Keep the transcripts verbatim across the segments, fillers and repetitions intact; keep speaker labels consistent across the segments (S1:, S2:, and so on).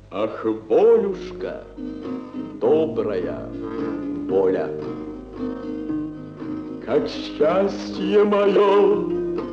S1: Ах, волюшка, добрая воля, как счастье мое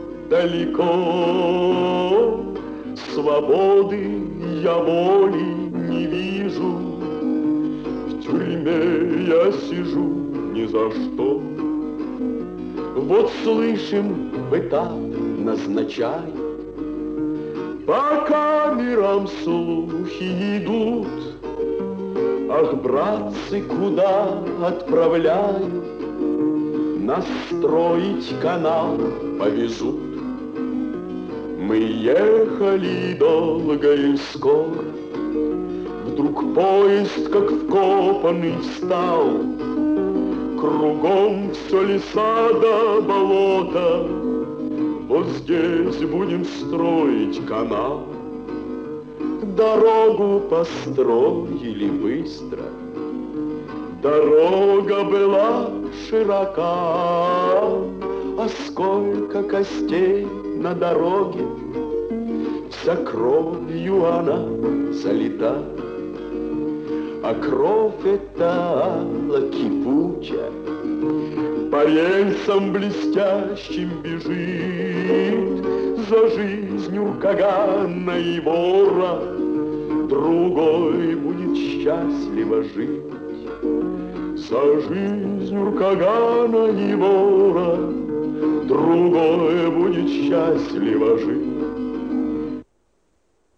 S1: далеко, свободы я воли не вижу, в тюрьме я сижу ни за что. Вот слышим, в этап назначай, по камерам слухи идут. Ах, братцы, куда отправляют? Нас строить канал повезут. Мы ехали долго и скоро, вдруг поезд, как вкопанный, встал. Кругом все леса да болота, вот здесь будем строить канал. Дорогу построили быстро, дорога была широка, а сколько костей на дороге, вся кровью она залита. А кровь эта алла-кипучая по рельсам блестящим бежит. За жизнью Кагана и вора другой будет счастливо жить. За жизнью Кагана и вора другой будет счастливо жить.